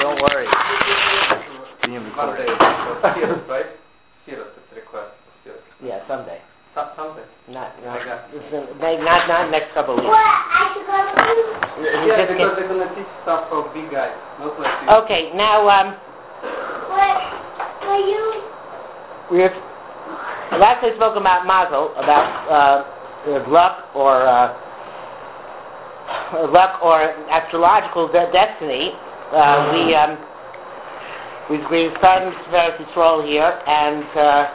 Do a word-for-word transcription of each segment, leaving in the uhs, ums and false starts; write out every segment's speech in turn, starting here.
Don't worry. Monday. Sirius, right? Sirius, it's a request. Sirius. Yeah, someday. Some, someday. Not, not, Like that. maybe not, not next couple of weeks. What? I should go to He Yeah, just because gets- they're gonna teach stuff for big guys, not like you. Okay, now um, What? Will you? we've last we spoke about Mazel, about uh, luck or uh, luck or astrological de- destiny. Uh, we um, we we started Tiferes Yisrael here, and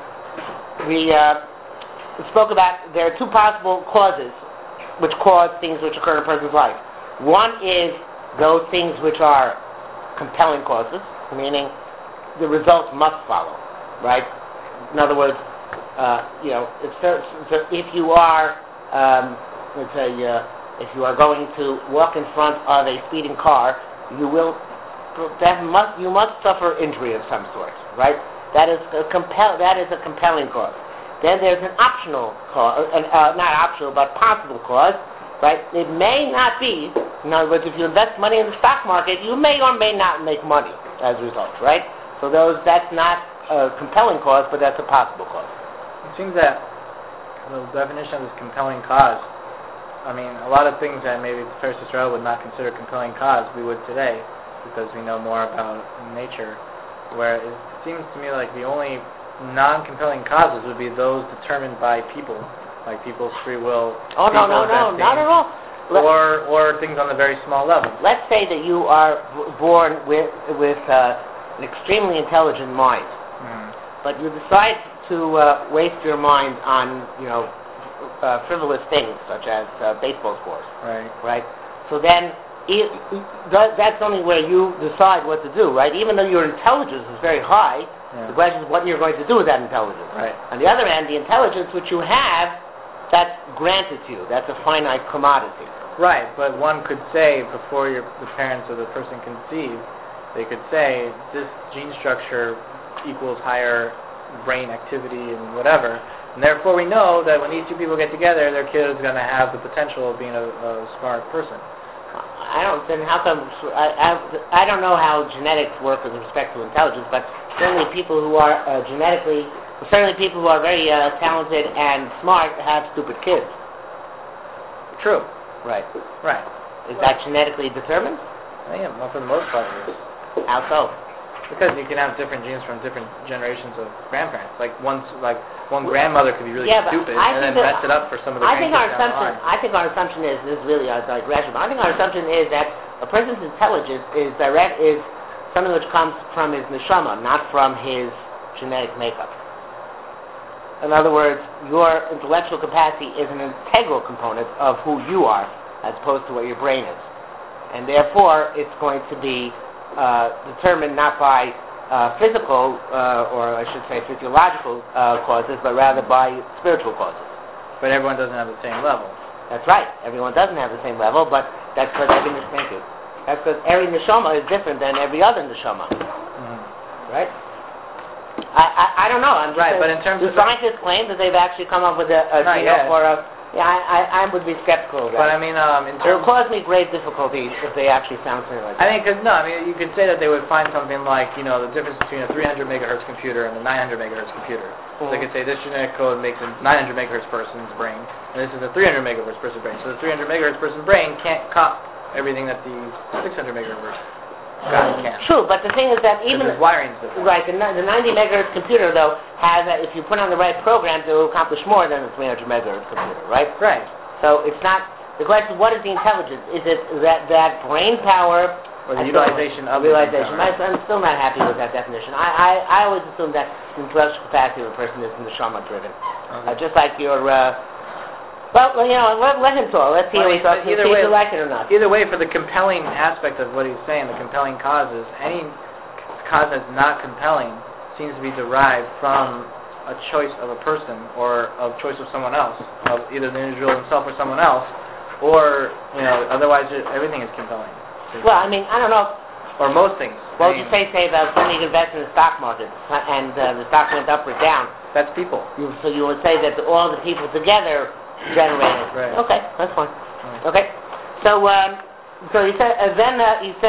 uh, we uh, spoke about there are two possible causes which cause things which occur in a person's life. One is those things which are compelling causes, meaning the results must follow, right? In other words, uh, you know, if, so, so if you are, um, let's say, uh, if you are going to walk in front of a speeding car, you will, that must, you must suffer injury of some sort, right? That is a compel, that is a compelling cause. Then there's an optional cause, uh, uh, not optional, but possible cause, right? It may not be, in other words, if you invest money in the stock market, you may or may not make money as a result, right? So those, that's not a compelling cause, but that's a possible cause. It seems that the definition of this compelling cause, I mean, a lot of things that maybe Tiferes Yisrael would not consider compelling cause, we would today, because we know more about nature, where it seems to me like the only non-compelling causes would be those determined by people, like people's free will. Oh, no, no, no, not at all. Let, or or things on a very small level. Let's say that you are b- born with with uh, an extremely intelligent mind, Mm. but you decide to uh, waste your mind on, you know, uh, frivolous things such as uh, baseball scores, Right. right? So then, it, that, that's only where you decide what to do, right? Even though your intelligence is very high, Yeah. the question is what you're going to do with that intelligence. Right. On the other hand, the intelligence which you have, that's granted to you. That's a finite commodity. Right, but one could say before your, the parents or the person conceived, they could say this gene structure equals higher brain activity and whatever, and therefore we know that when these two people get together, their kid is going to have the potential of being a, a smart person. I don't. Then how come? I, I I don't know how genetics work with respect to intelligence, but certainly people who are uh, genetically, certainly people who are very uh, talented and smart have stupid kids. True. Right. Right. Is that genetically determined? Yeah, well, for the most part it is. How so? Because you can have different genes from different generations of grandparents. Like one, like one grandmother could be really Yeah, but stupid I and then think that- mess it up for some of the I think our grandkids down the assumption. line. I think our assumption is this is really a digression. But I think our assumption is that a person's intelligence is direct is something which comes from his neshama, not from his genetic makeup. In other words, your intellectual capacity is an integral component of who you are, as opposed to what your brain is, and therefore it's going to be uh, determined not by uh, physical, uh, or I should say physiological uh, causes, but rather by spiritual causes. But everyone doesn't have the same level. That's right. Everyone doesn't have the same level, but that's because every thank you. That's because every neshama is different than every other neshama, Mm-hmm. right? I, I I don't know. I'm just Right, saying, but in terms do of scientists claim that they've actually come up with a, a Not you know, yet. for a yeah I, I I would be skeptical of that. But I mean, um, in It will terms, cause me great difficulty if they actually found something like that. I think, cause no, I mean, you could say that they would find something like, you know, the difference between a three hundred megahertz computer and a nine hundred megahertz computer. So they could say this genetic code makes a nine hundred megahertz person's brain, and this is a three hundred megahertz person's brain. So the three hundred megahertz person's brain can't cop everything that the six hundred megahertz guy can. True, but the thing is that even Because his wiring's different. right, the, ni- the ninety megahertz computer though has a, if you put on the right program to accomplish more than the three hundred megahertz computer, right? Right. So it's not the question. What is the intelligence? Is it that that brain power Or the I utilization still, of the realization? brain I, power. I'm still not happy with that definition. I, I, I always assume that the intellectual capacity of a person is neshama driven, uh, just like your. Uh, well, well, you know, let, let him talk. Let's see Well, how I he mean, talks. but either See if way- you like it or not. Either way, for the compelling aspect of what he's saying, the compelling causes, any cause that's not compelling seems to be derived from a choice of a person or a choice of someone else, of either the individual himself or someone else, or, you know, otherwise it, everything is compelling. Well, I mean, I don't know. Or most things. What would I mean, you say, say about somebody who invested in the stock market and uh, the stock went up or down? that's people. You, so you would say that all the people together generated. Right. Okay, that's fine. Right. Okay, so um, so he said. Uh, then uh, he said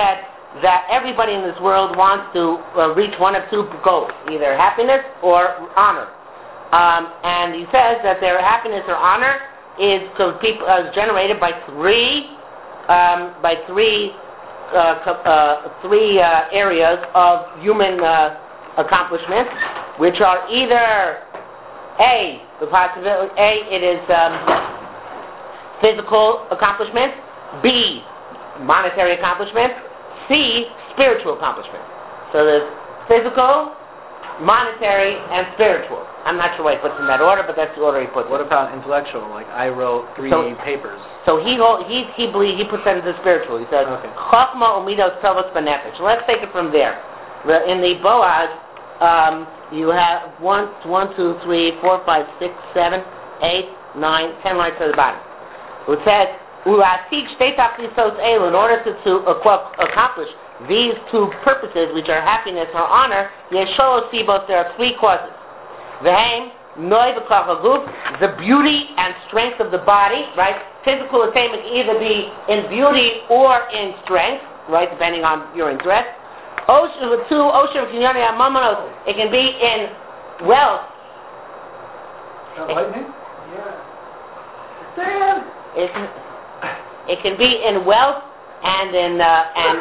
that everybody in this world wants to uh, reach one of two goals, either happiness or honor. Um, and he says that their happiness or honor is people, uh, generated by three um, by three uh, uh, three uh, areas of human uh, accomplishment, which are either A, the possibility A, it is um, physical accomplishment, B, monetary accomplishment, C, spiritual accomplishment. So there's physical, monetary, and spiritual. I'm not sure why he puts it in that order, but that's the order he puts it. What about intellectual? Like I wrote three So- papers. So he ho- he he believes he puts that into spiritual. He says Okay. Chachma umidos tovos benefesh. Let's take it from there. The- In the Boaz, um, you have one, one, two, three, four, five, six, seven, eight, nine, ten lines to the bottom. It says Ulasik shtei tachlisos elu, in order to, to uh, accomplish these two purposes, which are happiness or honor, yesholo sibos, there are three causes. V'heim noi v'kach haguf, the beauty and strength of the body, right? Physical attainment can either be in beauty or in strength, right, depending on your interest. Osher, two, Osher Kinyani Amamonos, it can be in wealth. Lightning? Yeah. It can, it can be in wealth and in uh, and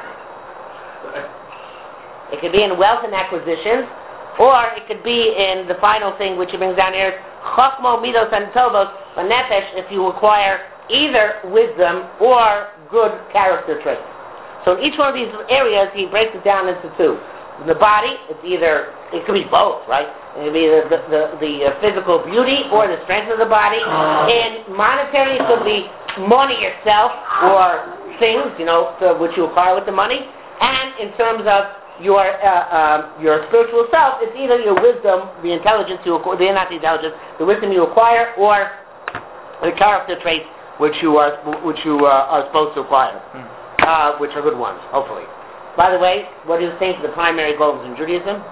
it can be in wealth and acquisitions, or it could be in the final thing which he brings down here, Chachmo Midos and Tovos Nefesh, if you acquire either wisdom or good character traits. So in each one of these areas, he breaks it down into two. In the body, it's either, it could be both, right? It could be the, the, the, the uh, physical beauty or the strength of the body. In monetary, it could be money itself or things, you know, to, which you acquire with the money. And in terms of your uh, uh, your spiritual self, it's either your wisdom, the intelligence you acquire, the not the intelligence, the wisdom you acquire, or the character traits which you are which you uh, are supposed to acquire, Hmm. uh, which are good ones, hopefully. By the way, what do you think the primary goals in Judaism?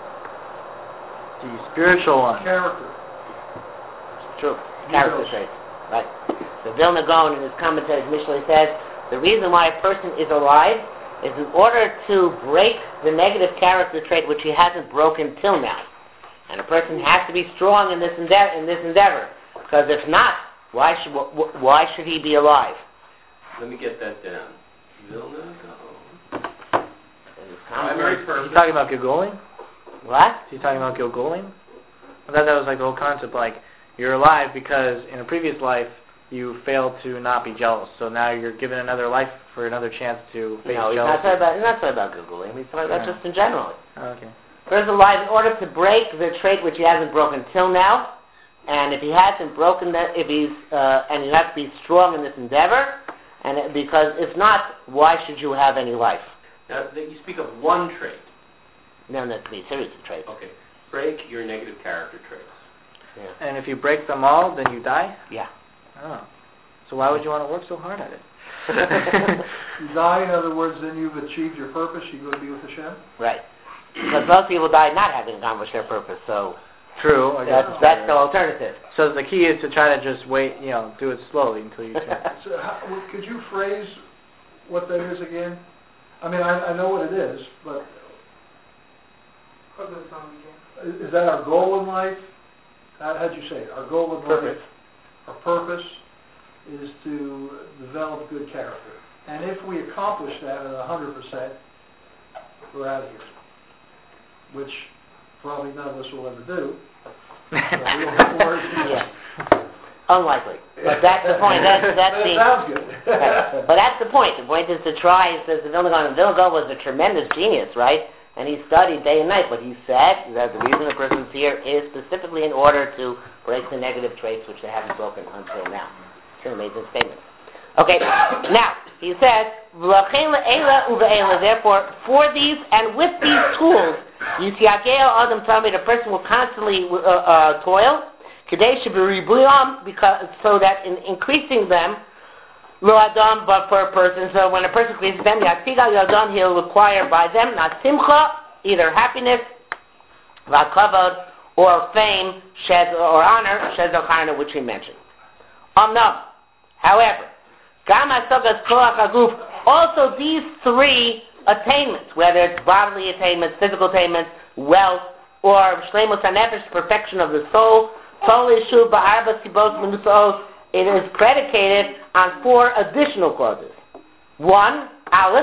The spiritual one. Character. True. Character traits. Right. The Vilna Gaon in his commentaries Mishnah says the reason why a person is alive is in order to break the negative character trait which he hasn't broken till now. And a person has to be strong in this endeavor. In this endeavor, because if not, why should wh- why should he be alive? Let me get that down. Vilna Gaon. In his Primary commentaries- purpose. He's talking about Gilgolim? What? He's talking about Gilgolim? I thought that was like the whole concept, like you're alive because in a previous life you failed to not be jealous, so now you're given another life for another chance to face No, he's not jealousy. talking about. He's not talking about Googling. He's talking about Yeah. just in general. Oh, okay. Person alive in order to break the trait which he hasn't broken till now, and if he hasn't broken that, if he's uh, and you have to be strong in this endeavor, and it, because if not, why should you have any life? Now, that you speak of one trait. No, that could be a series of traits. Okay. Break your negative character traits. Yeah. And if you break them all, then you die? Yeah. Oh. So why would you want to work so hard at it? You die, in other words, then you've achieved your purpose, you go to be with Hashem? Right. Because most people die not having accomplished their purpose, so True. I guess that's, that's the alternative. So the key is to try to just wait, you know, do it slowly until you can. So how, well, could you phrase what that is again? I mean, I, I know what it is, but is is that our goal in life? How, how'd you say it? Our goal in Purpose. life, our purpose is to develop good character. And if we accomplish that at one hundred percent, we're out of here. Which probably none of us will ever do. So we don't have to worry too much. Yeah. Unlikely. But that's the point. That's, that's that the... sounds good. Right. But that's the point. The point is to try, it says the Vilna Gaon. Vilna Gaon was a tremendous genius, right? And he studied day and night. But he said that the reason the person's here is specifically in order to break the negative traits which they haven't broken until now. It's an amazing statement. Okay, now, he says, therefore, for these and with these tools, you see, Adam told me the person will constantly uh, uh, toil, because so that in increasing them, lo adam, but for a person, so when a person increases them, yadam, he'll acquire by them not simcha, either happiness, vakavod, or fame, shed or honor, shed or which we mentioned. Um, no. However, also these three attainments, whether it's bodily attainments, physical attainments, wealth, or shleimus hanefesh, perfection of the soul. Tol Yeshuv ba'arba sibos menusos. It is predicated on four additional causes. One, Aleph,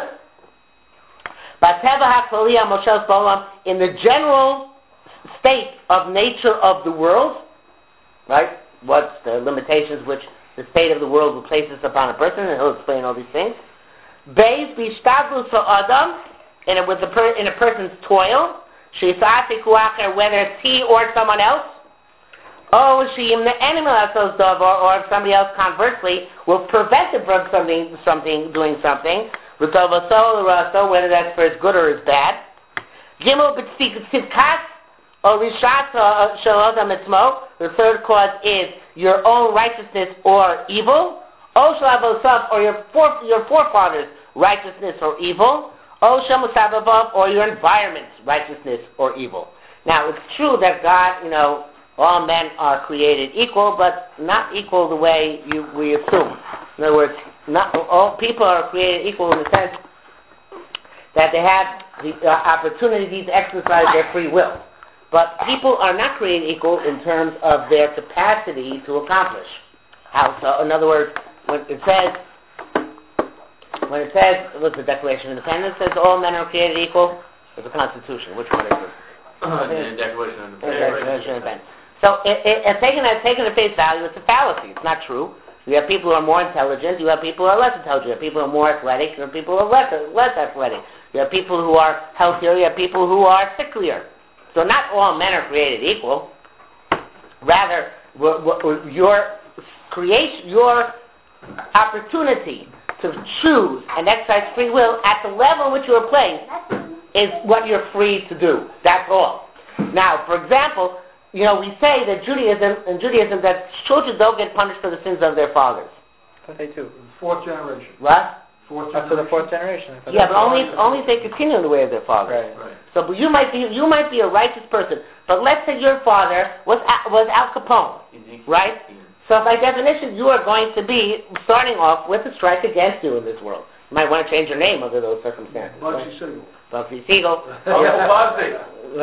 Bateva HaKlali HaMoshel Bolam, in the general state of nature of the world, right? What's the limitations which the state of the world will place us upon a person, and he'll explain all these things. Beis Bishtadlus Adam, in a, with the per, in a person's toil, Sheisati Kuacher, whether it's he or someone else, Oh, Shiyim the animal or if somebody else conversely will prevent him from something, something, doing something, whether that's for his good or his bad. Gimel b'tzidkas or rishat shalodam etzmo. The third cause is your own righteousness or evil. O shalavosaf or your fore, your forefathers' righteousness or evil. O shamusavavav or your environment's righteousness or evil. Now it's true that God, you know, all men are created equal, but not equal the way you, we assume. In other words, not all people are created equal in the sense that they have the uh, opportunity to exercise their free will. But people are not created equal in terms of their capacity to accomplish. How so? In other words, when it says, when it says, what's the Declaration of Independence? It says all men are created equal. It's the Constitution. Which one is it? The Declaration of Independence. So, it, it, it, taken at taken at face value, it's a fallacy. It's not true. You have people who are more intelligent. You have people who are less intelligent. You have people who are more athletic. You have people who are less less athletic. You have people who are healthier. You have people who are sicklier. So, not all men are created equal. Rather, w- w- your creation, your opportunity to choose and exercise free will at the level in which you are playing is what you're free to do. That's all. Now, for example, you know, we say that Judaism, in Judaism, that children don't get punished for the sins of their fathers. But they do. Fourth generation. What? Fourth Up to the fourth generation. Yeah, but only only if they continue in the way of their fathers. Right. Right. So, but you might be you might be a righteous person, but let's say your father was was Al Capone, right? So, by definition, you are going to be starting off with a strike against you in this world. You might want to change your name under those circumstances. Bugsy Right? Siegel. Bugsy Siegel. Oh, Bugsy.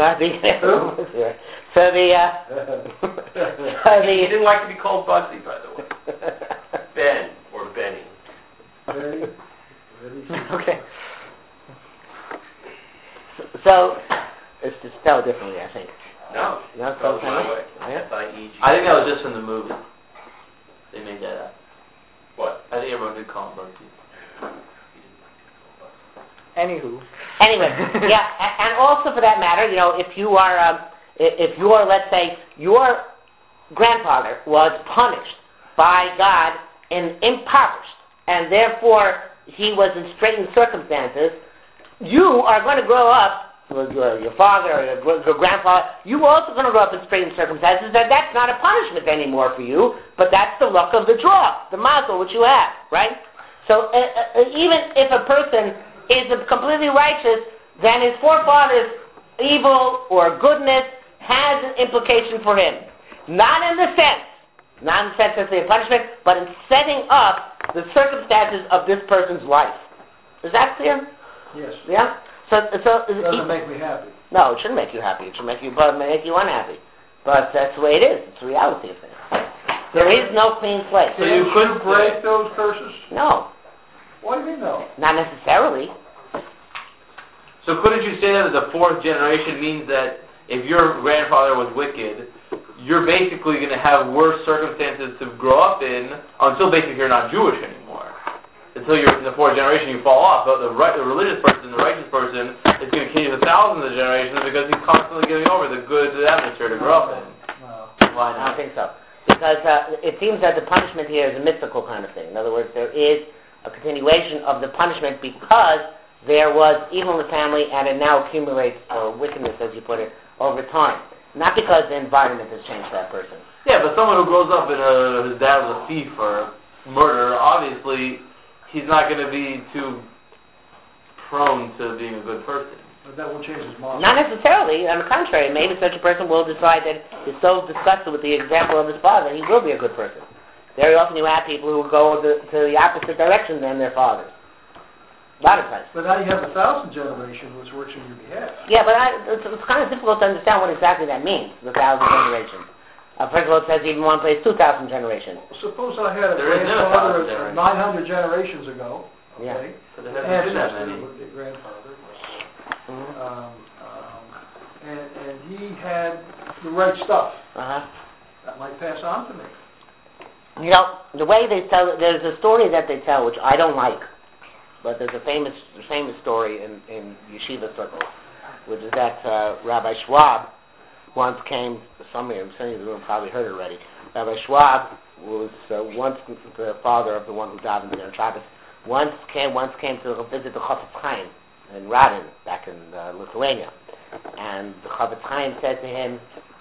So the, uh, so He the, didn't like to be called Bugsy, by the way. Ben, or Benny. Very, very Okay. so, it's just spelled differently, I think. No, No, that was my okay. way. Yeah. F I E G. I think that was just from the movie. They made that up. What? I think everyone did call him Bugsy. Anywho. Anyway, yeah, a- and also for that matter, you know, if you are, um, i- if your, let's say, your grandfather was punished by God and impoverished, and therefore he was in straitened circumstances, you are going to grow up, with your, your father or your, gr- your grandfather, you also going to grow up in straitened circumstances, that that's not a punishment anymore for you, but that's the luck of the draw, the mazel which you have, right? So uh, uh, even if a person is completely righteous, then his forefathers' evil or goodness has an implication for him. Not in the sense, not in the sense that it's a punishment, but in setting up the circumstances of this person's life. Is that clear? Yes. Yeah? So, so It doesn't make me happy. no, it shouldn't make you happy. It should make you, but make you unhappy. But that's the way it is. It's the reality of things. There is no clean slate. So you couldn't break those curses? No, What do you mean no? not necessarily. So couldn't you say that the fourth generation means that if your grandfather was wicked, you're basically going to have worse circumstances to grow up in until basically you're not Jewish anymore. Until you're in the fourth generation, you fall off. But the, right, the religious person, the righteous person, is going to continue for thousands of generations because he's constantly giving over the good atmosphere to grow up in. No. Why I don't not? think so. Because uh, it seems that the punishment here is a mystical kind of thing. In other words, there is a continuation of the punishment because there was evil in the family and it now accumulates, or wickedness, as you put it, over time. Not because the environment has changed that person. Yeah, but someone who grows up in a, his dad was a thief or murderer, obviously he's not going to be too prone to being a good person. But that won't change his mind. Not necessarily. On the contrary, maybe such a person will decide that he's so disgusted with the example of his father, he will be a good person. Very often you have people who go the, to the opposite direction than their fathers. A lot of times. But now you have the thousand generation, which works on your behalf. Yeah, but I, it's, it's kind of difficult to understand what exactly that means, the thousand generations. Uh, first of all, it says even one place two thousand generations. Suppose I had a There is no grandfather thousand nine hundred generations ago, Yeah. okay? But there hasn't been that many. Ancestor, grandfather. Mm-hmm. Um, um, and, and he had the right stuff. Uh-huh. That might pass on to me. You know, the way they tell it, there's a story that they tell, which I don't like, but there's a famous famous story in, in yeshiva circles, which is that uh, Rabbi Schwab once came, some of you in the room probably heard it already. Rabbi Schwab was uh, once the father of the one who died in the Shabbos, once came once came to visit the Chofetz Chaim in Radin, back in uh, Lithuania. And the Chofetz Chaim said to him,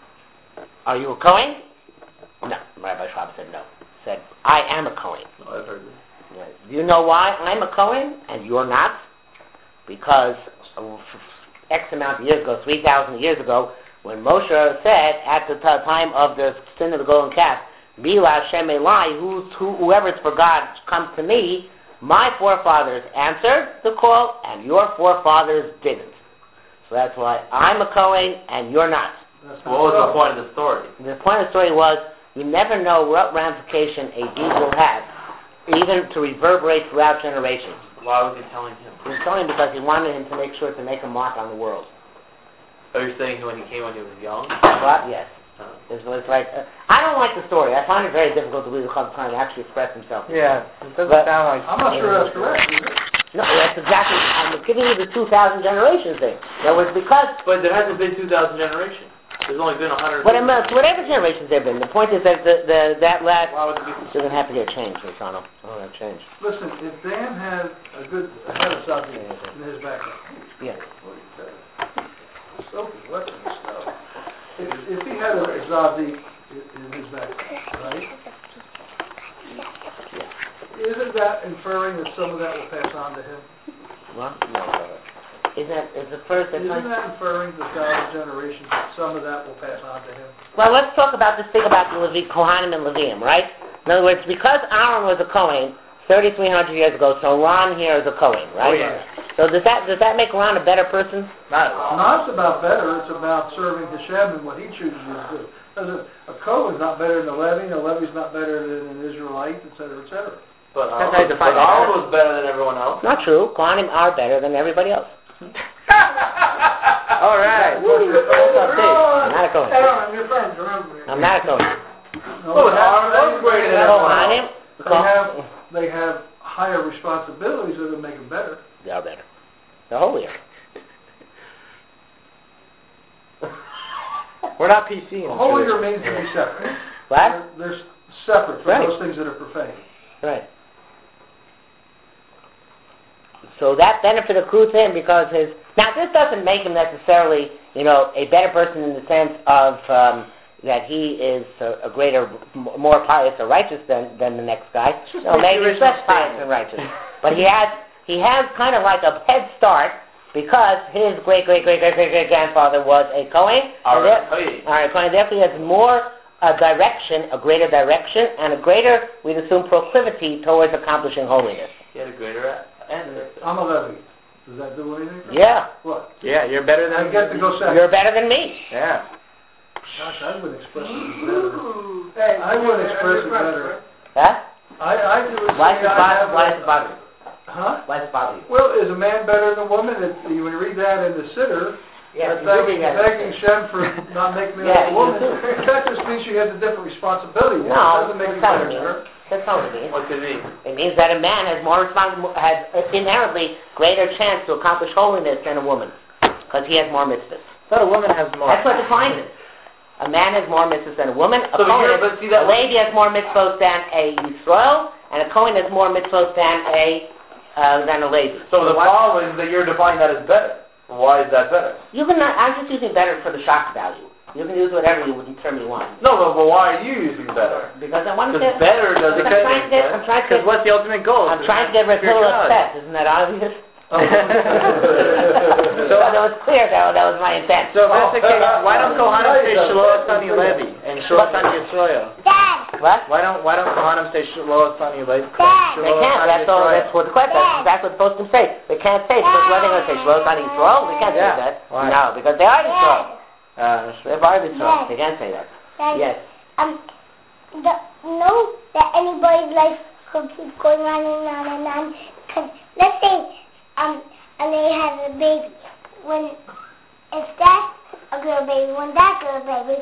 "Are you a Kohen?" No. Rabbi Schwab said no. Said, "I am a Kohen." Oh, I've heard this. Yeah. Do you know why I'm a Kohen and you're not? Because uh, X amount of years ago, three thousand years ago, when Moshe said at the t- time of the sin of the golden calf, Bila Hashem Elai, who's, who, whoever is for God comes to me, my forefathers answered the call and your forefathers didn't. So that's why I'm a Kohen and you're not. That's What was so. the point of the story? The point of the story was, you never know what ramification a deed will have, even to reverberate throughout generations. Why was he telling him? He was telling him because he wanted him to make sure to make a mark on the world. Oh, you're saying when he came when he was young? What? Yes. Oh. It's, it's like, uh, I don't like the story. I find it very difficult to believe the Chofetz Chaim actually express himself. Yeah, it doesn't But- sound like... I'm not sure that's correct, is it? No, that's exactly, I'm giving you the two thousand generations thing. That was because, But there hasn't been two thousand generations. There's only been one hundred. what, whatever generations there have been, the point is that the, the, that last, Why would it be? you're going to have to get changed, Rishano. Oh, that change. Listen, if Dan had a good a head of something in his background, Yeah. what he said, Sophie, what the stuff? If, if he had a Zadik in his background, right? Isn't that inferring that some of that will pass on to him? What? No, brother. Isn't that, is the first, that's Isn't like, that inferring the thousand generations that some of that will pass on to him? well, let's talk about this thing about the Levi, Kohanim and Levium, right? In other words, because Aaron was a Kohen thirty-three hundred years ago, so Ron here is a Kohen, right? Oh, yeah. So does that does that make Ron a better person? Not at all. Not about better, it's about serving Hashem and what he chooses to do. Because a Kohen's not better than a Levi, and a Levi's not better than an Israelite, et cetera, et cetera. But That's how you Aaron, define but it. Aaron was better than everyone else. Not true. Kohanim are better than everybody else. All right. I'm not a Kohen. I'm your friend, remember. I'm not a Kohen. No, Oh, they have- Aaron was greater than everyone else. Kohanim, But they have, they have higher responsibilities that will make them better. they are better. They're holier. We're not P C. in this Holier religion. means to be separate. What? They're, they're separate from Right. those things that are profane. Right. So that benefit accrues to him because his... Now, this doesn't make him necessarily, you know, a better person in the sense of um, that he is a, a greater, m- more pious or righteous than, than the next guy. No, maybe he's less pious and righteous. But he has he has kind of like a head start because his great, great, great, great, great, great grandfather was a Kohen. All and right. there- Oh, yeah. all right, Kohen. Therefore, he has more a direction, a greater direction, and a greater, we'd assume, proclivity towards accomplishing holiness. He had a greater end. I'm a Levi. Does that do anything? for me? Yeah, What? Yeah, you're better I than... get to go second. you're better than me. Yeah. Gosh, I would express it better. I would express it better. Huh? I, I do. Why does it I bother, have why a- does it bother you? Huh? Why does it bother you? Well, is a man better than a woman? It, when you read that in the Siddur, Yes, uh, you do thanking, read that. thanking Shem for not making me Yeah, like a you woman, do. that just means she has a different responsibility. No, It doesn't make you that's not better what it than her. means. That's not what it means. What does it mean? It means that a man has more respons- has inherently greater chance to accomplish holiness than a woman, because he has more mitzvahs. So a woman has more. That's what defines it. A man has more mitzvahs than a woman. A So Kohen, you're- but see that a lady has more mitzvahs than a Yisrael, and a Kohen has more mitzvahs than a uh, than a lady. So the what- problem is that you're defining that as better. Why is that better? You can. Not, I'm just using better for the shock value. You can use whatever you term you want. No, but, but why are you using better? Because I want to Because get. better doesn't I'm trying to get. I'm trying to Because get. what's the ultimate goal? I'm trying to get Ratul Spirituality. upset. Isn't that obvious? Oh. so that was clear. That was, that was my intent. So if that's the case, why don't Kohanim say Shelo Asani Levi and Shelo Asani Yisrael? Dad, What? Why don't Why don't Kohanim say Shelo Asani Lev? Dad. They can't. That's all. That's what the question. That's exactly what supposed to say. They can't say it because what are they going to say? Shelo Asani Yisrael? They can't Yeah. say that. Why? No, because they are Yisrael. Uh, They're part of Yisrael. Yes. They can't say that. Dad, Yes. Um, the, know that anybody's life could keep going on and on and on. Cause let's say, um, and they have a baby. When if that's a girl baby, when that girl baby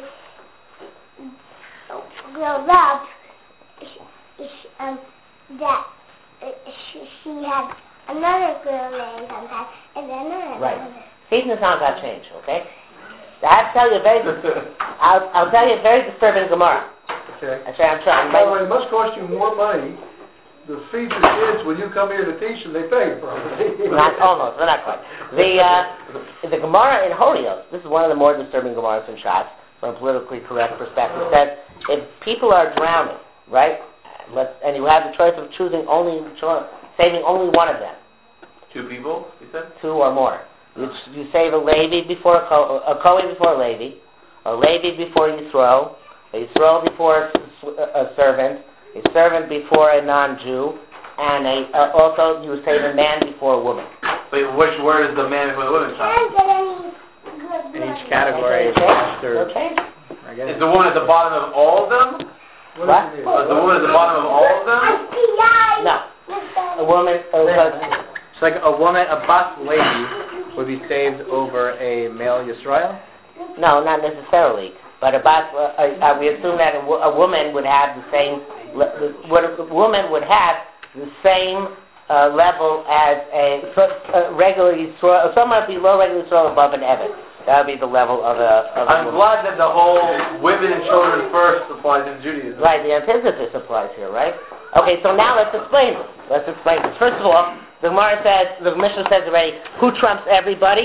grows up, she, she, um, that uh, she, she has another girl name sometimes, and then another. Right. Satan is not going to change. Okay. I have to tell you a very. I'll, I'll tell you a very disturbing Gemara. Okay. Actually, I'm trying. By the way, it must cost you more money to feed your kids when you come here to teach them. They pay probably. Not almost, but not quite. The uh, the Gemara in Holios. This is one of the more disturbing Gemaras in Shas from a politically correct perspective. That if people are drowning, right, let's, and you have the choice of choosing only saving only one of them, Two people, you said? two or more. You, you save a Levi before a, Ko, a Kohen before a Levi, a Levi before Yisro, a Yisro before a, a servant, a servant before a non-Jew, and a, uh, also you save a man before a woman. Wait, which word is the man before the woman? Can't get any good in each money. category is Okay. master. Okay. I guess. Is the woman at the bottom of all of them? What? What? is it? Is the woman at the bottom of all of them? S T I. No, a woman. Uh, It's like a woman, a bas lady, would be saved over a male Yisrael. no, not necessarily. But about uh, uh, we assume that a, wo- a woman would have the same. Le- the, what a woman would have the same uh, level as a, so, uh, regular Yisrael, somewhat below regular Yisrael, above an Evan. That would be the level of a. Of a I'm woman. glad that the whole women and children first applies in Judaism. Right, the antithesis applies here, right? Okay, so now let's explain this. Let's explain this. First of all, the Gemara says, the Mishnah says already, who trumps everybody?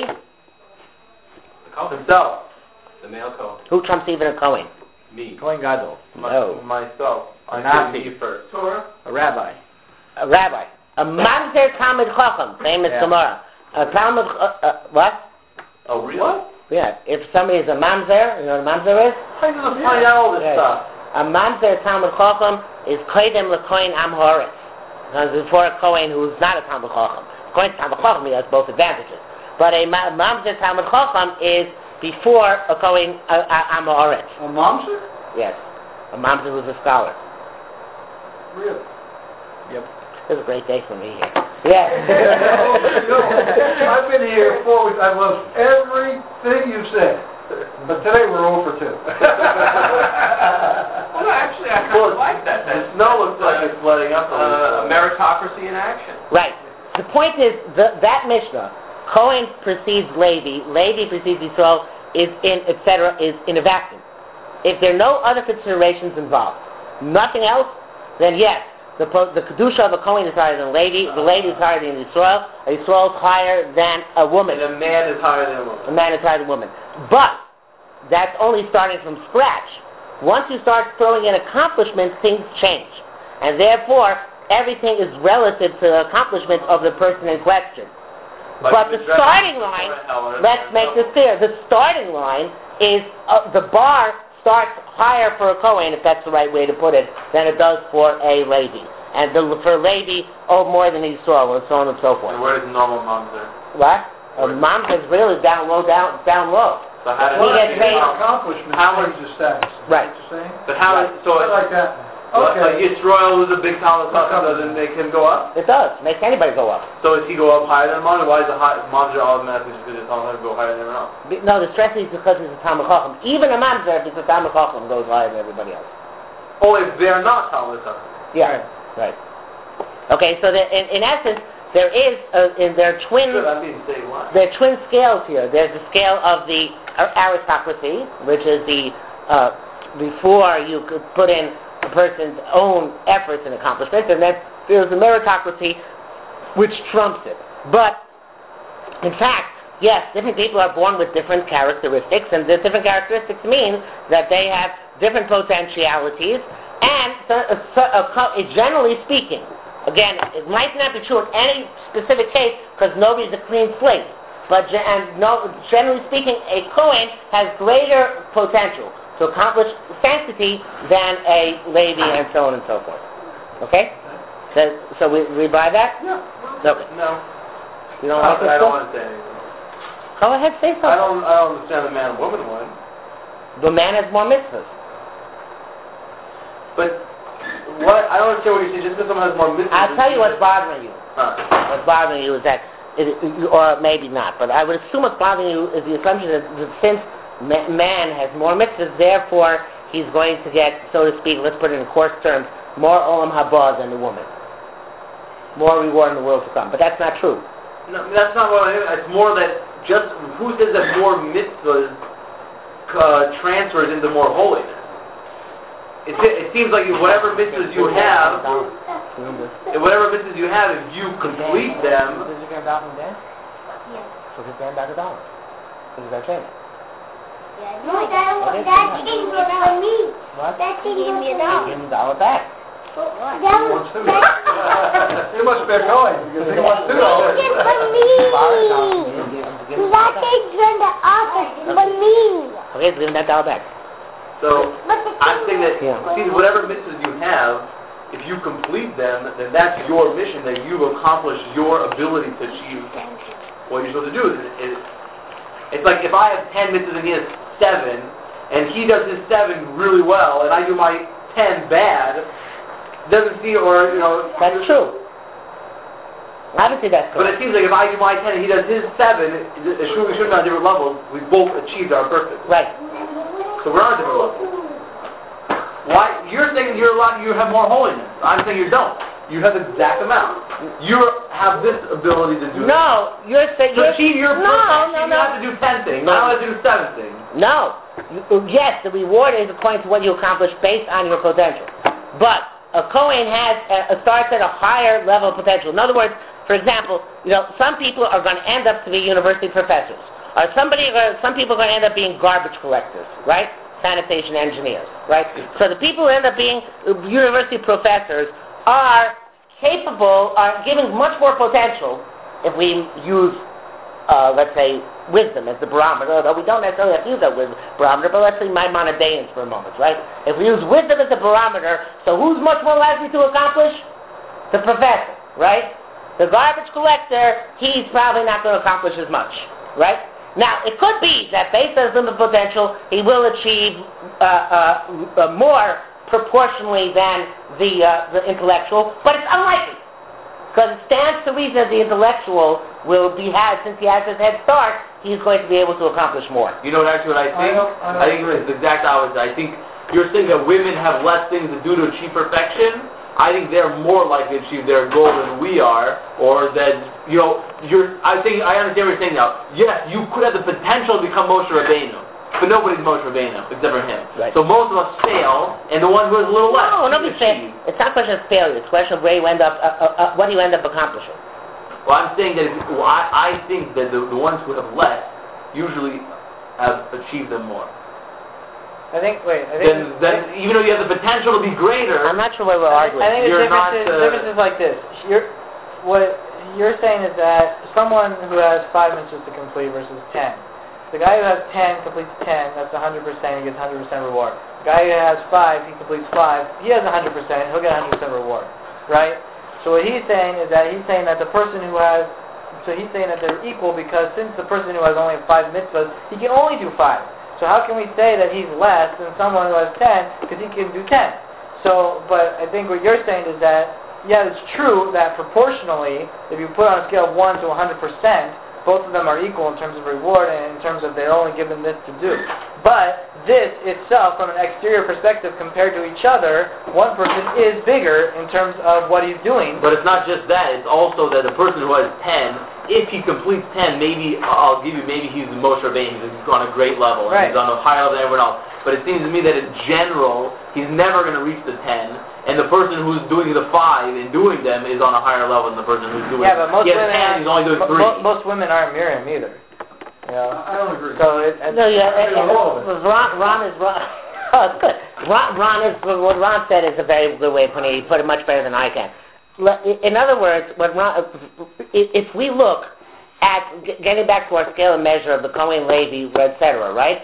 The Kohen himself. The male Kohen. Who trumps even a Kohen? Me. Kohen Gadol, My, No. Myself. I Nazi. say me first. Torah. a rabbi. A rabbi. A Mamzer Talmud Chacham, famous Yeah. Gemara. A Talmud, uh, uh, what? Oh, really? What? Yeah, if somebody is a Mamzer, you know what a Mamzer is? How are you going to find out all this Yes. stuff? A Mamzer Talmud Chacham is Koydem LeKohen Am Haaretz. Because before a Kohen who's not a Talmud Chacham. Kohen Talmud Chacham, he has both advantages. But a ma- Mamzer Talmud Chacham is before a Kohen uh, uh, Am Haaretz. A momster? Yes. A Mamzer who's a scholar. Really? Yep. It was a great day for me here. Yeah. You know, I've been here four weeks. I love everything you've said. But today we're zero for two. Well, actually, I kind of like that. The That's snow looks like it's letting up a uh, little. meritocracy in action. Right. The point is, the, that Mishnah, Cohen precedes Levi, Levi precedes Yisrael, is in, et cetera, is in a vacuum. If there are no other considerations involved, nothing else, then yes, the, po- the Kedusha of a Cohen is higher than Levi, the Levi is higher than Yisrael, Yisrael is higher than a woman. And a man is higher than a woman. A man is higher than a woman. But that's only starting from scratch. Once you start throwing in accomplishments, things change. And therefore, everything is relative to the accomplishments of the person in question. Like But the dress- starting line, Helen, let's make this clear, the starting line is, uh, the bar starts higher for a Kohen, if that's the right way to put it, than it does for a Levi. And the, for Levi, oh, more than Yisrael, and so on and so forth. And where does normal moms there? What? A mom is really down low, down, down low. So how does He gets paid- accomplishment How much- changes status. Right. Is that what you're saying? But how Right. is, so I it's like that. like, like Okay. Yisrael, who's a big Talmud Chacham, doesn't make him go up? It does. Makes anybody go up. So does he go up higher than a mom? Why is the high, moms are automatically just because Talmud Chacham go higher than everyone else? Be- No, the stress is because he's a Talmud Chacham. Even a mamzer, because a Talmud Chacham goes higher than everybody else. Oh, if they're not Talmud Chacham. Yeah. Right. Okay, so that in, in essence, there is, a, in their twin, Good, I'm being saying what? there are twin scales here. There's the scale of the ar- aristocracy, which is the, uh, before you could put in a person's own efforts and accomplishments, and then there's the meritocracy, which trumps it. But, in fact, yes, different people are born with different characteristics, and the different characteristics mean that they have different potentialities, and so, so, uh, generally speaking, again, it might not be true in any specific case because nobody's a clean slate. But gen- and no, generally speaking, a Kohen has greater potential, to accomplish sanctity than a Levi and so on and so forth. Okay? So, so we, we buy that? Yeah. Okay. No. You don't I, like this I don't stuff? want to say anything. Go ahead, say something. I don't, I don't understand the man and woman one. The man has more mitzvahs. But what, I don't understand what you're saying. Just because someone has more mitzvahs. I'll tell you what's bothering you. Huh. What's bothering you is that, it, or maybe not, but I would assume what's bothering you is the assumption that, that since ma- man has more mitzvahs, therefore he's going to get, so to speak, let's put it in coarse terms, more olam haba than the woman. More reward in the world to come. But that's not true. No, that's not what I mean. It's more that just, who says that more mitzvahs uh, transfers into more holiness? It, it seems like whatever mitzvahs you have, whatever mitzvahs you have, if you complete them, So he's going back a dollar. Because that's it. No, that, that thing was for me. What? That thing was for me. Give him the dollar back. That He was wants two. that He must be going because he wants two dollars. thing for me. That thing's from the office for me. Okay, so give him that dollar back. so But the I'm saying that, Yeah. see, whatever mitzvahs you have, if you complete them, then that's your mission, that you've accomplished your ability to achieve what you're supposed to do. It, it, it's like if I have ten mitzvahs and he has seven, and he does his seven really well, and I do my ten bad, doesn't see, or, you know... That's true. Obviously that's true. But it seems like if I do my ten and he does his seven, assuming we should be on different levels, we both achieved our purpose. Right. So we're on different levels. Why? You're saying you're allowed, you have more holiness. I'm saying you don't. You have the exact amount. You have this ability to do No, you're saying... To you're, achieve your no, perfection, no, you no. have to do ten things. I have to do seven things. No. You- Yes, the reward is according to what you accomplish based on your potential. But a Kohen has uh, starts at a higher level of potential. In other words, for example, you know, some people are going to end up to be university professors. Or somebody, uh, some people are going to end up being garbage collectors, right? Sanitation engineers, right? So the people who end up being uh, university professors are capable, are giving much more potential if we use, uh, let's say, wisdom as the barometer, although we don't necessarily have to use that wisdom barometer, but let's say Maimonideans for a moment, right? If we use wisdom as the barometer, so who's much more likely to accomplish? The professor, right? The garbage collector, he's probably not going to accomplish as much, right? Now, it could be that based on his limited potential, he will achieve uh, uh, uh, more proportionally than the, uh, the intellectual, but it's unlikely. Because it stands to reason that the intellectual will be had, since he has his head start, he's going to be able to accomplish more. You know actually what I think? I don't- I don't I think agree. it's the exact opposite. I think you're saying that women have less things to do to achieve perfection. I think they're more likely to achieve their goal than we are, or that, you know, you're, I think, I understand what you're saying now. Yes, you could have the potential to become Moshe Rabbeinu, but nobody's Moshe Rabbeinu except for him. Right. So most of us fail, and the one who has a little less. No, nobody's achieve. saying, it's not a question of failure, it's a question of where you end up, uh, uh, uh, what do you end up accomplishing? Well, I'm saying that if, well, I, I think that the, the ones who have less usually have achieved them more. I think, wait, I think... Then, then even though you have the potential to be greater, I'm not sure where we're I think, arguing. I think the You're difference, not, is, uh, difference is like this. You're, what you're saying is that someone who has five mitzvahs to complete versus ten. The guy who has ten completes ten, that's one hundred percent, he gets one hundred percent reward. The guy who has five, he completes five, he has one hundred percent, he'll get one hundred percent reward. Right? So what he's saying is that he's saying that the person who has, so he's saying that they're equal because since the person who has only five mitzvahs, he can only do five. So how can we say that he's less than someone who has ten because he can do ten? So, but I think what you're saying is that, yeah, it's true that proportionally, if you put on a scale of one to one hundred percent, both of them are equal in terms of reward and in terms of they're only given this to do. But this itself, from an exterior perspective compared to each other, one person is bigger in terms of what he's doing. but it's not just that, it's also that the person who has ten, if he completes ten, maybe, I'll give you, maybe he's the Moshe Rabbeinu, he's on a great level, and Right. he's on a higher level than everyone else. But it seems to me that in general, he's never going to reach the ten, and the person who's doing the five and doing them is on a higher level than the person who's doing Yeah, but most he has women, ten, he's only doing mo- three. mo- most women aren't Miriam either. You know? I don't agree. So it, it, No, yeah, I uh, know all of uh, it. Ron, Ron is Ron. Oh, it's good. Ron, Ron is what Ron said is a very good way of putting it. He put it much better than I can. Le- In other words, what Ron, if if we look at g- getting back to our scale and measure of the Kohen Levi, et cetera, right?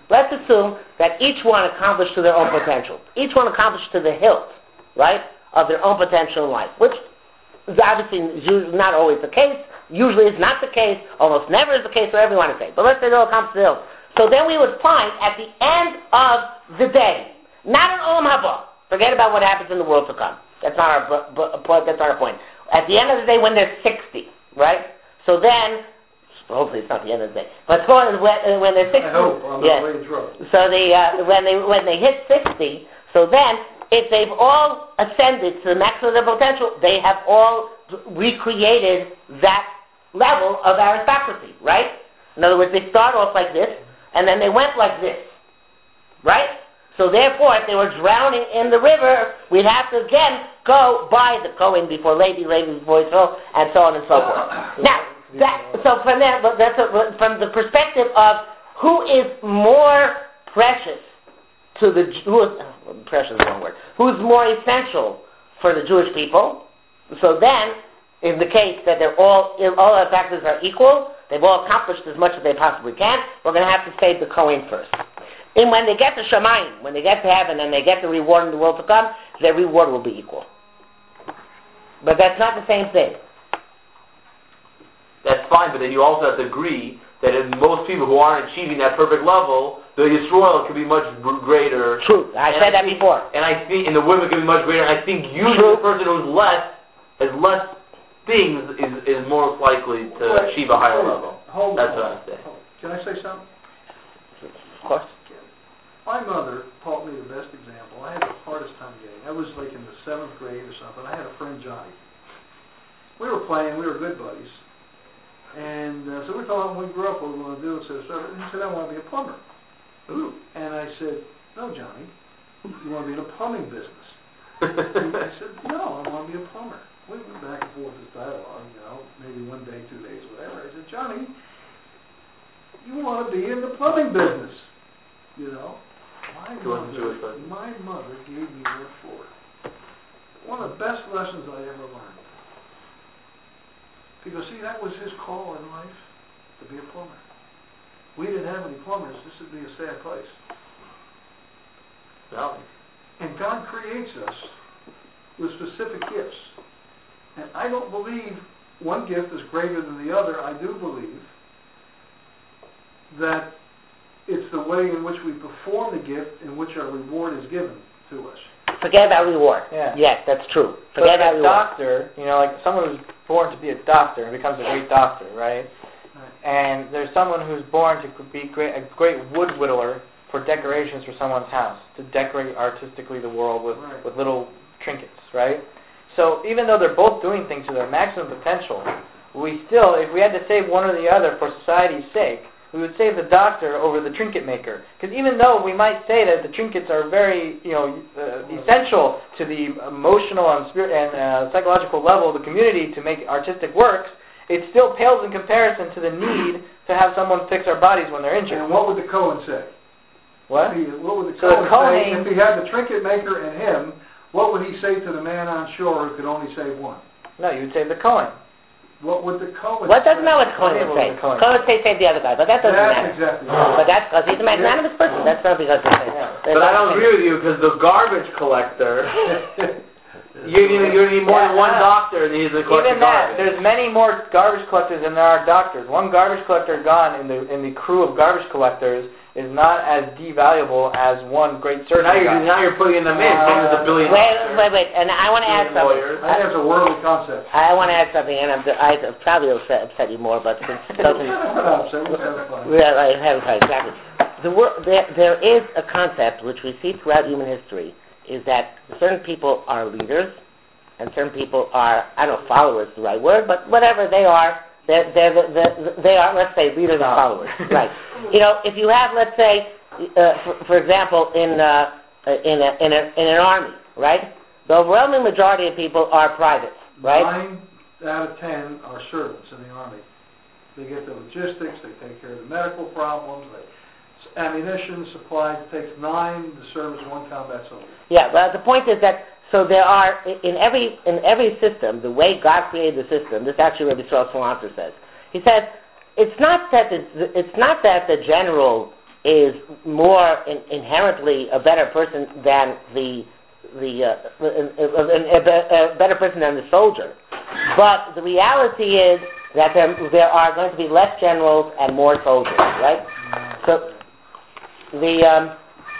let's assume that each one accomplished to their own potential. Each one accomplished to the hilt, right, of their own potential in life, which is obviously not always the case. Usually it's not the case. Almost never is the case, whatever you want to say. But let's say they'll accomplish the hilt. So then we would find at the end of the day, not an Olam Haba. Forget about what happens in the world to come. That's not our bu- bu- point. That's not our point. At the end of the day, when they're sixty, right? So then, hopefully it's not the end of the day, but when, when they're sixty, I hope, I'm yeah. not way in trouble. So they uh, when they when they hit sixty, so then if they've all ascended to the maximum of their potential, they have all recreated that level of aristocracy, right? In other words, they start off like this, and then they went like this, right? So therefore, if they were drowning in the river, we'd have to again go by the Kohen before Levi, Levi before Yisrael, and so on and so forth. Now, that, so from there, that's a, from the perspective of who is more precious to the who is, oh, precious is the wrong word. Who's more essential for the Jewish people? So then, in the case that they're all all our factors are equal, they've all accomplished as much as they possibly can. We're going to have to save the Kohen first. And when they get to Shemayim, when they get to heaven and they get the reward in the world to come, their reward will be equal. But that's not the same thing. That's fine, but then you also have to agree that in most people who aren't achieving that perfect level, the Yisrael can be much greater. True. I said that think, before. And I think, and the women can be much greater. I think usually True. the person who's less, has less things, is, is more likely to Well, achieve a higher hold level. Hold That's on. what I'm saying. Can I say something? Of course. My mother taught me the best example. I had the hardest time getting. I was like in the seventh grade or something. I had a friend, Johnny. We were playing. We were good buddies. And uh, so we thought when we grew up what we were going to do. So, so he said, I want to be a plumber. Ooh. And I said, no, Johnny. You want to be in the plumbing business. And I said, no, I want to be a plumber. We went back and forth this dialogue, you know, maybe one day, two days, whatever. I said, Johnny, you want to be in the plumbing business, you know. My mother, my mother gave me what for. One of the best lessons I ever learned. Because, see, that was his call in life, to be a plumber. We didn't have any plumbers. This would be a sad place. No. And God creates us with specific gifts. And I don't believe one gift is greater than the other. I do believe that it's the way in which we perform the gift in which our reward is given to us. Forget about reward. Yeah. Yes, that's true. But Forget about a reward. doctor, you know, like someone who's born to be a doctor and becomes a great doctor, right? Right. And there's someone who's born to be great, a great wood whittler for decorations for someone's house, to decorate artistically the world with, Right. with little trinkets, right? So even though they're both doing things to their maximum potential, we still, if we had to save one or the other for society's sake, we would save the doctor over the trinket maker. Because even though we might say that the trinkets are very, you know, uh, essential to the emotional and spirit and uh, psychological level of the community to make artistic works, it still pales in comparison to the need to have someone fix our bodies when they're injured. And what would the Cohen say? What? If he, what would the So Cohen the Kohen- say if he had the trinket maker and him? What would he say to the man on shore who could only save one? No, you would save the Cohen. What would the Cohen What say? doesn't know what Cohen would say. Cohen. Cohen would say save the other guy, but that doesn't That's matter. exactly right. But that's because he's a magnanimous person. That's not because he's Yeah. But I don't agree with you because the garbage collector, you you, you need more Yeah, than one yeah. doctor and he's a collector Even that, garbage. there's many more garbage collectors than there are doctors. One garbage collector gone in the in the crew of garbage collectors is not as devaluable as one great So surgeon now you're, gone. now you're putting in the man, same as a billion Wait, doctors. wait, wait, and I want to add Billion something. lawyers. I think that's a worldly concept. I want to add something, and I'm, I probably upset, upset you more, but since it doesn't, We're not upset. We're having fun. yeah, I haven't tried exactly. The wor- there, there is a concept which we see throughout human history, is that certain people are leaders, and certain people are, I don't know, followers is the right word, but whatever they are, they're, they're, the, the, they are, let's say, leaders and followers. Right. You know, if you have, let's say, uh, for, for example, in, uh, in, a, in, a, in an army, right, the overwhelming majority of people are privates, right? Nine out of ten are servants in the army. They get the logistics, they take care of the medical problems, they, ammunition, supplies. It takes nine to service one combat soldier. Yeah, but the point is that, so there are, in every in every system, the way God created the system, this actually Rabbi Yisrael Salanter says, he says, it's not that the, it's not that the general is more in, inherently a better person than the the uh, a, a, a better person than the soldier. But the reality is that there, there are going to be less generals and more soldiers, right? So the um,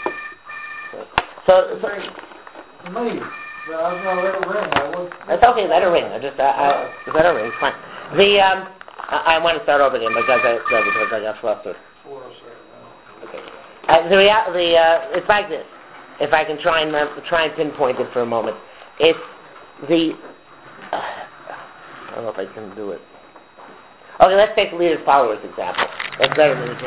so, so Me. But I was going to let it ring. I would, it's okay. Let it ring. I just I, I, just let it ring. It's fine. The um, I, I want to start over again because I because I got flustered. Four or seven. Okay. Uh, the real the uh, it's like this. If I can try and uh, try and pinpoint it for a moment, it's the. Uh, I don't know if I can do it. Okay, let's take the leaders followers example. That's better than the